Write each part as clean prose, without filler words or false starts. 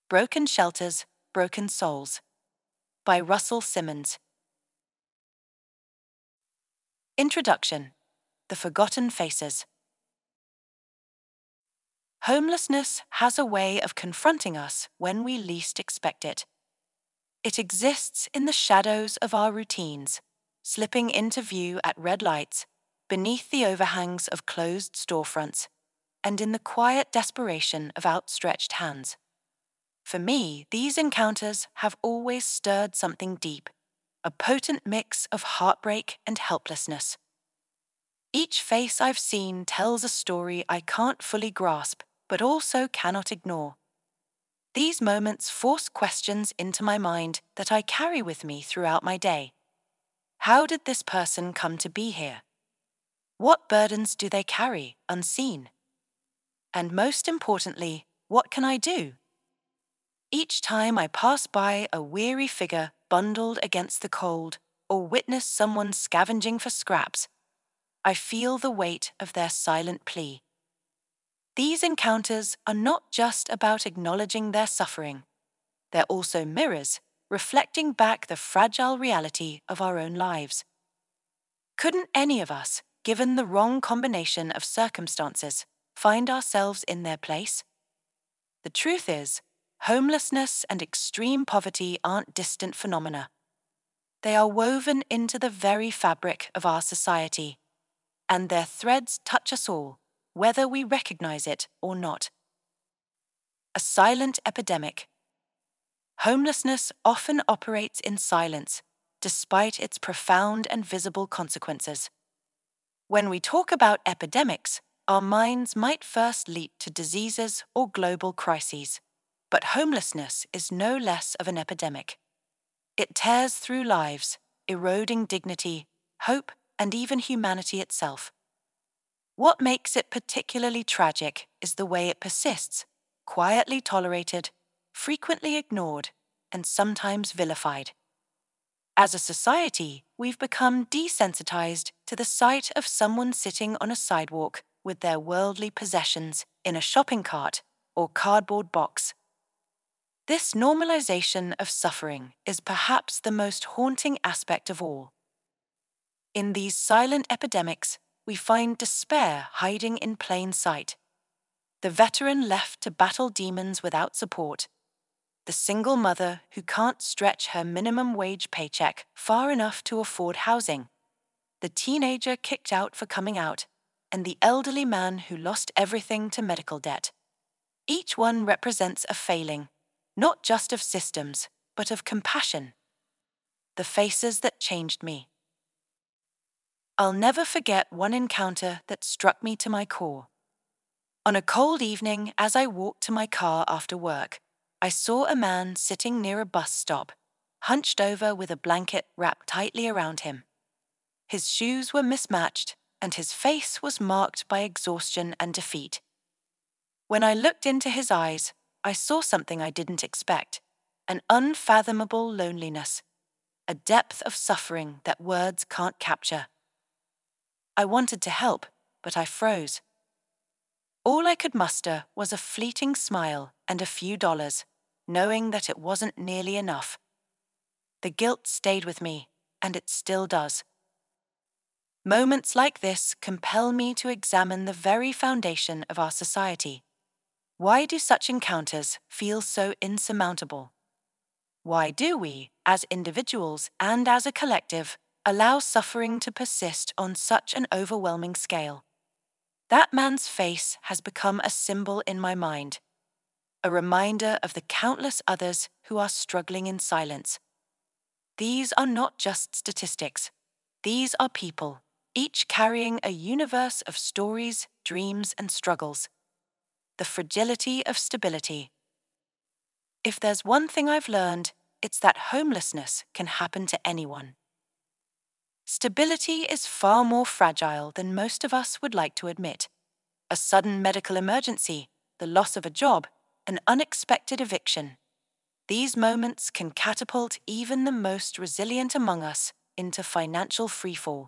Broken Shelters, Broken Souls by Russell Simmons. Introduction: The Forgotten Faces. Homelessness has a way of confronting us when we least expect it. It exists in the shadows of our routines, slipping into view at red lights, beneath the overhangs of closed storefronts, and in the quiet desperation of outstretched hands. For me, these encounters have always stirred something deep, a potent mix of heartbreak and helplessness. Each face I've seen tells a story I can't fully grasp, but also cannot ignore. These moments force questions into my mind that I carry with me throughout my day. How did this person come to be here? What burdens do they carry, unseen? And most importantly, what can I do? Each time I pass by a weary figure bundled against the cold, or witness someone scavenging for scraps, I feel the weight of their silent plea. These encounters are not just about acknowledging their suffering. They're also mirrors, reflecting back the fragile reality of our own lives. Couldn't any of us, given the wrong combination of circumstances, find ourselves in their place? The truth is, homelessness and extreme poverty aren't distant phenomena. They are woven into the very fabric of our society, and their threads touch us all, whether we recognize it or not. A silent epidemic. Homelessness often operates in silence, despite its profound and visible consequences. When we talk about epidemics, our minds might first leap to diseases or global crises. But homelessness is no less of an epidemic. It tears through lives, eroding dignity, hope, and even humanity itself. What makes it particularly tragic is the way it persists, quietly tolerated, frequently ignored, and sometimes vilified. As a society, we've become desensitized to the sight of someone sitting on a sidewalk with their worldly possessions in a shopping cart or cardboard box. This normalization of suffering is perhaps the most haunting aspect of all. In these silent epidemics, we find despair hiding in plain sight. The veteran left to battle demons without support. The single mother who can't stretch her minimum wage paycheck far enough to afford housing. The teenager kicked out for coming out, and the elderly man who lost everything to medical debt. Each one represents a failing, not just of systems, but of compassion. The faces that changed me. I'll never forget one encounter that struck me to my core. On a cold evening, as I walked to my car after work, I saw a man sitting near a bus stop, hunched over with a blanket wrapped tightly around him. His shoes were mismatched, and his face was marked by exhaustion and defeat. When I looked into his eyes, I saw something I didn't expect: an unfathomable loneliness, a depth of suffering that words can't capture. I wanted to help, but I froze. All I could muster was a fleeting smile and a few dollars, knowing that it wasn't nearly enough. The guilt stayed with me, and it still does. Moments like this compel me to examine the very foundation of our society. Why do such encounters feel so insurmountable? Why do we, as individuals and as a collective, allow suffering to persist on such an overwhelming scale? That man's face has become a symbol in my mind, a reminder of the countless others who are struggling in silence. These are not just statistics. These are people, each carrying a universe of stories, dreams, and struggles. The fragility of stability. If there's one thing I've learned, it's that homelessness can happen to anyone. Stability is far more fragile than most of us would like to admit. A sudden medical emergency, the loss of a job, an unexpected eviction. These moments can catapult even the most resilient among us into financial freefall.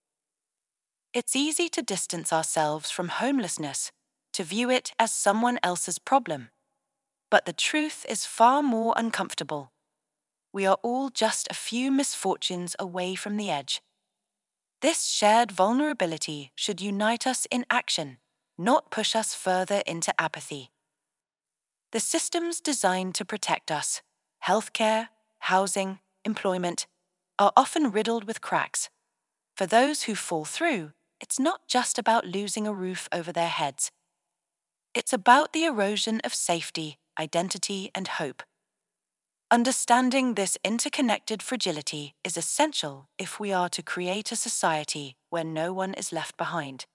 It's easy to distance ourselves from homelessness, to view it as someone else's problem. But the truth is far more uncomfortable. We are all just a few misfortunes away from the edge. This shared vulnerability should unite us in action, not push us further into apathy. The systems designed to protect us, healthcare, housing, employment, are often riddled with cracks. For those who fall through, it's not just about losing a roof over their heads. It's about the erosion of safety, identity, and hope. Understanding this interconnected fragility is essential if we are to create a society where no one is left behind.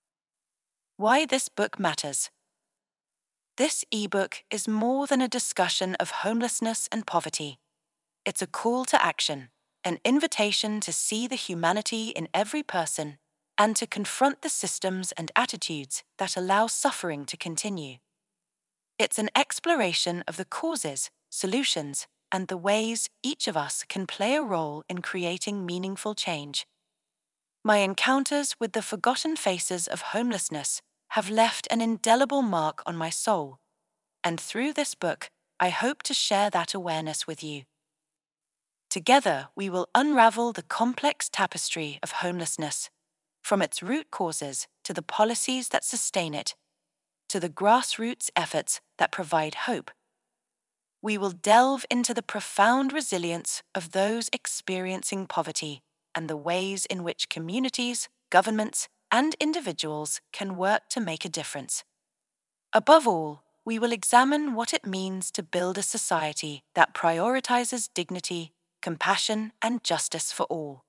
Why this book matters. This ebook is more than a discussion of homelessness and poverty. It's a call to action, an invitation to see the humanity in every person and to confront the systems and attitudes that allow suffering to continue. It's an exploration of the causes, solutions, and the ways each of us can play a role in creating meaningful change. My encounters with the forgotten faces of homelessness have left an indelible mark on my soul, and through this book, I hope to share that awareness with you. Together, we will unravel the complex tapestry of homelessness, from its root causes to the policies that sustain it, to the grassroots efforts that provide hope. We will delve into the profound resilience of those experiencing poverty and the ways in which communities, governments, and individuals can work to make a difference. Above all, we will examine what it means to build a society that prioritizes dignity, compassion, and justice for all.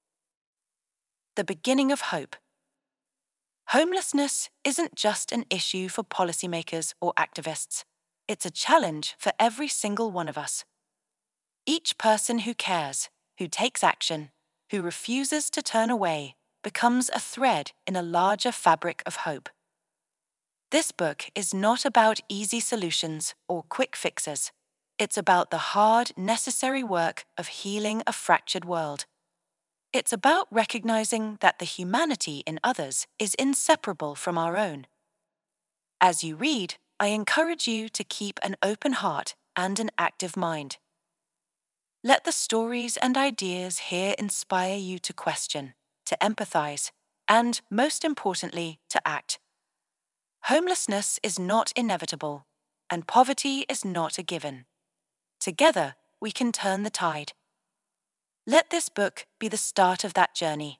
The beginning of hope. Homelessness isn't just an issue for policymakers or activists. It's a challenge for every single one of us. Each person who cares, who takes action, who refuses to turn away, becomes a thread in a larger fabric of hope. This book is not about easy solutions or quick fixes. It's about the hard, necessary work of healing a fractured world. It's about recognizing that the humanity in others is inseparable from our own. As you read, I encourage you to keep an open heart and an active mind. Let the stories and ideas here inspire you to question, to empathize, and, most importantly, to act. Homelessness is not inevitable, and poverty is not a given. Together, we can turn the tide. Let this book be the start of that journey.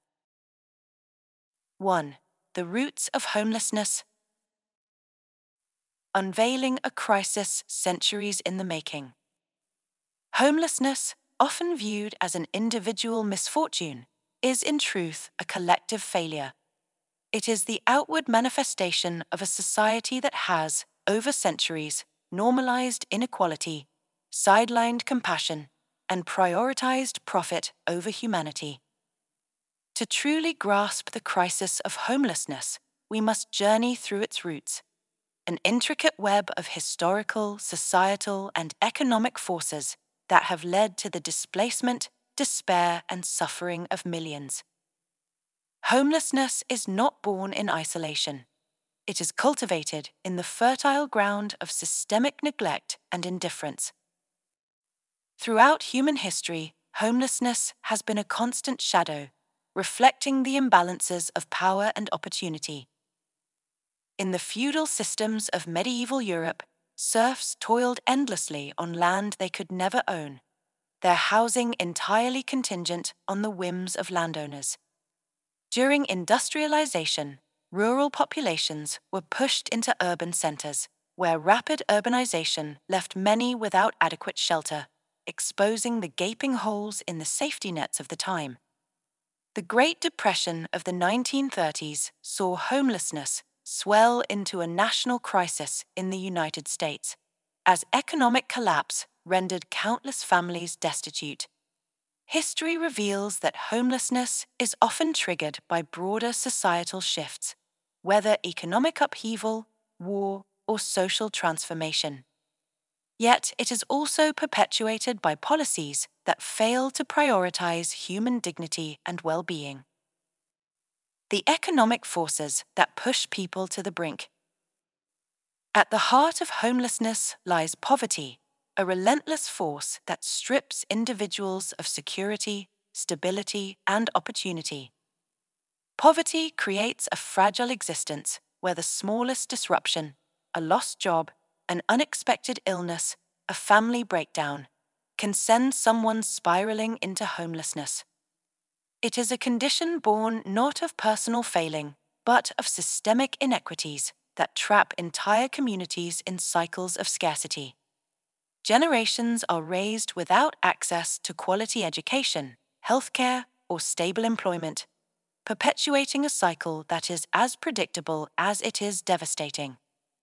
1. The Roots of Homelessness. Unveiling a Crisis Centuries in the Making. Homelessness, often viewed as an individual misfortune, is in truth a collective failure. It is the outward manifestation of a society that has, over centuries, normalized inequality, sidelined compassion, and prioritized profit over humanity. To truly grasp the crisis of homelessness, we must journey through its roots, an intricate web of historical, societal, and economic forces that have led to the displacement, despair, and suffering of millions. Homelessness is not born in isolation. It is cultivated in the fertile ground of systemic neglect and indifference. Throughout human history, homelessness has been a constant shadow, reflecting the imbalances of power and opportunity. In the feudal systems of medieval Europe, serfs toiled endlessly on land they could never own, their housing entirely contingent on the whims of landowners. During industrialization, rural populations were pushed into urban centers, where rapid urbanization left many without adequate shelter, exposing the gaping holes in the safety nets of the time. The Great Depression of the 1930s saw homelessness swell into a national crisis in the United States, as economic collapse rendered countless families destitute. History reveals that homelessness is often triggered by broader societal shifts, whether economic upheaval, war, or social transformation. Yet it is also perpetuated by policies that fail to prioritize human dignity and well-being. The economic forces that push people to the brink. At the heart of homelessness lies poverty, a relentless force that strips individuals of security, stability, and opportunity. Poverty creates a fragile existence where the smallest disruption, a lost job, an unexpected illness, a family breakdown, can send someone spiraling into homelessness. It is a condition born not of personal failing, but of systemic inequities that trap entire communities in cycles of scarcity. Generations are raised without access to quality education, healthcare, or stable employment, perpetuating a cycle that is as predictable as it is devastating.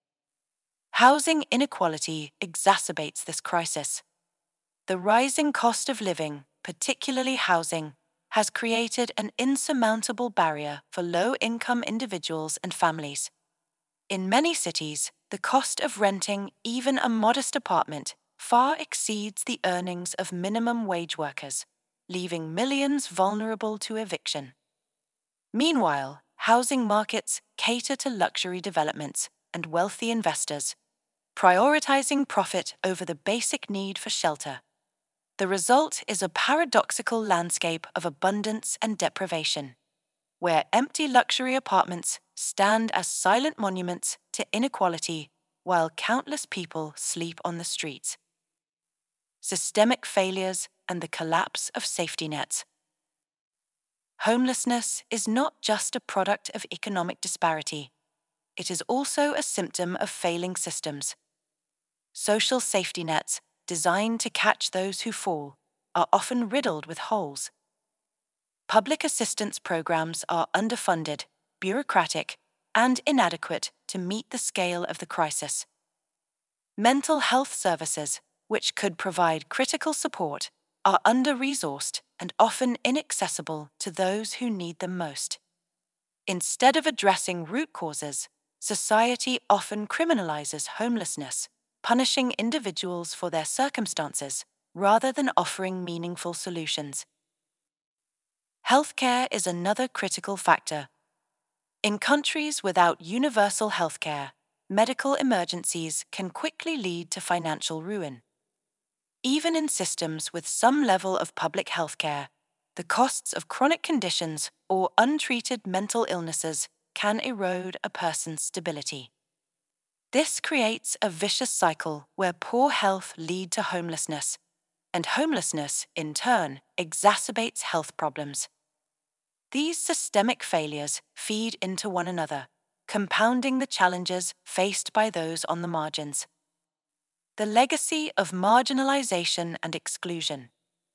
Housing inequality exacerbates this crisis. The rising cost of living, particularly housing, has created an insurmountable barrier for low-income individuals and families. In many cities, the cost of renting even a modest apartment far exceeds the earnings of minimum wage workers, leaving millions vulnerable to eviction. Meanwhile, housing markets cater to luxury developments and wealthy investors, prioritizing profit over the basic need for shelter. The result is a paradoxical landscape of abundance and deprivation, where empty luxury apartments stand as silent monuments to inequality while countless people sleep on the streets. Systemic failures and the collapse of safety nets. Homelessness is not just a product of economic disparity. It is also a symptom of failing systems. Social safety nets, designed to catch those who fall, are often riddled with holes. Public assistance programs are underfunded, bureaucratic, and inadequate to meet the scale of the crisis. Mental health services, which could provide critical support, are under-resourced and often inaccessible to those who need them most. Instead of addressing root causes, society often criminalizes homelessness, punishing individuals for their circumstances rather than offering meaningful solutions. Healthcare is another critical factor. In countries without universal healthcare, medical emergencies can quickly lead to financial ruin. Even in systems with some level of public healthcare, the costs of chronic conditions or untreated mental illnesses can erode a person's stability. This creates a vicious cycle where poor health leads to homelessness, and homelessness, in turn, exacerbates health problems. These systemic failures feed into one another, compounding the challenges faced by those on the margins. The legacy of marginalization and exclusion.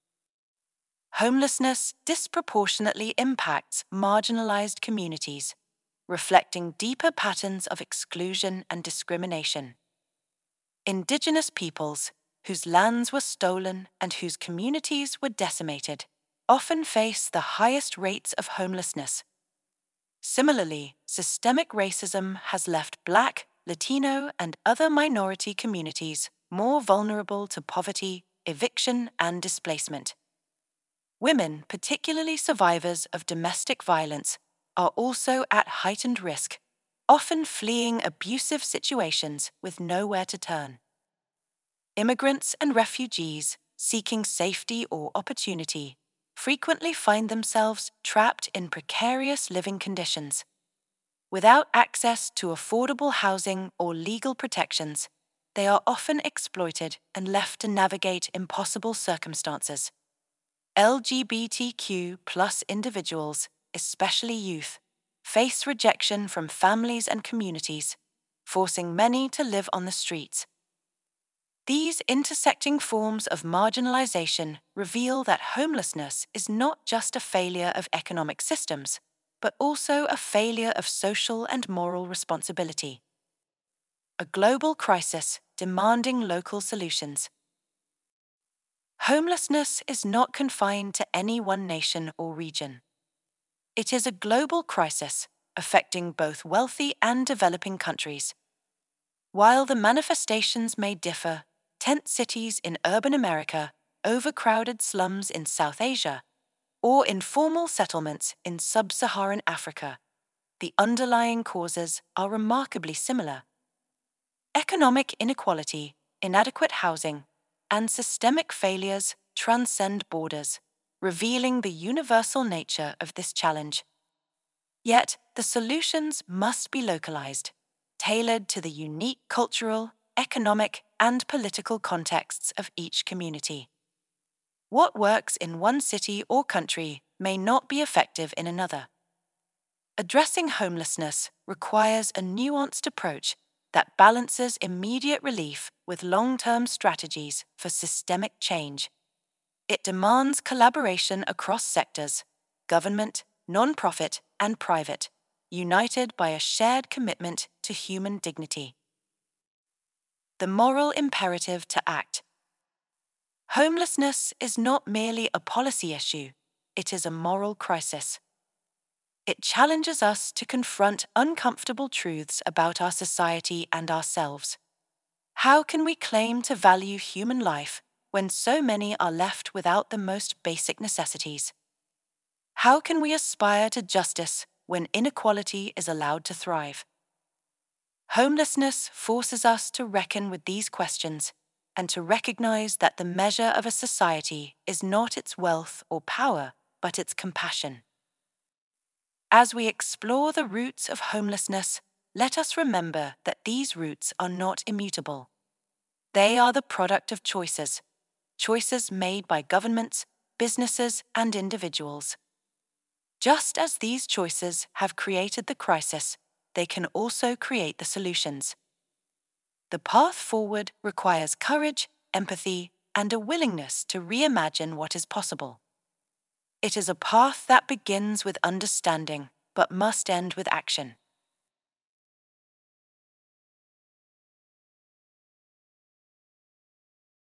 Homelessness disproportionately impacts marginalized communities, reflecting deeper patterns of exclusion and discrimination. Indigenous peoples, whose lands were stolen and whose communities were decimated, often face the highest rates of homelessness. Similarly, systemic racism has left Black, Latino, and other minority communities more vulnerable to poverty, eviction, and displacement. Women, particularly survivors of domestic violence, are also at heightened risk, often fleeing abusive situations with nowhere to turn. Immigrants and refugees seeking safety or opportunity frequently find themselves trapped in precarious living conditions. Without access to affordable housing or legal protections, they are often exploited and left to navigate impossible circumstances. LGBTQ+ individuals, especially youth, face rejection from families and communities, forcing many to live on the streets. These intersecting forms of marginalization reveal that homelessness is not just a failure of economic systems, but also a failure of social and moral responsibility. A global crisis demanding local solutions. Homelessness is not confined to any one nation or region. It is a global crisis affecting both wealthy and developing countries. While the manifestations may differ, tent cities in urban America, overcrowded slums in South Asia, or informal settlements in sub-Saharan Africa, the underlying causes are remarkably similar. Economic inequality, inadequate housing, and systemic failures transcend borders, revealing the universal nature of this challenge. Yet, the solutions must be localized, tailored to the unique cultural, economic, and political contexts of each community. What works in one city or country may not be effective in another. Addressing homelessness requires a nuanced approach that balances immediate relief with long-term strategies for systemic change. It demands collaboration across sectors, government, non-profit, and private, united by a shared commitment to human dignity. The moral imperative to act. Homelessness is not merely a policy issue, it is a moral crisis. It challenges us to confront uncomfortable truths about our society and ourselves. How can we claim to value human life when so many are left without the most basic necessities? How can we aspire to justice when inequality is allowed to thrive? Homelessness forces us to reckon with these questions and to recognize that the measure of a society is not its wealth or power, but its compassion. As we explore the roots of homelessness, let us remember that these roots are not immutable. They are the product of choices made by governments, businesses, and individuals. Just as these choices have created the crisis, they can also create the solutions. The path forward requires courage, empathy, and a willingness to reimagine what is possible. It is a path that begins with understanding, but must end with action.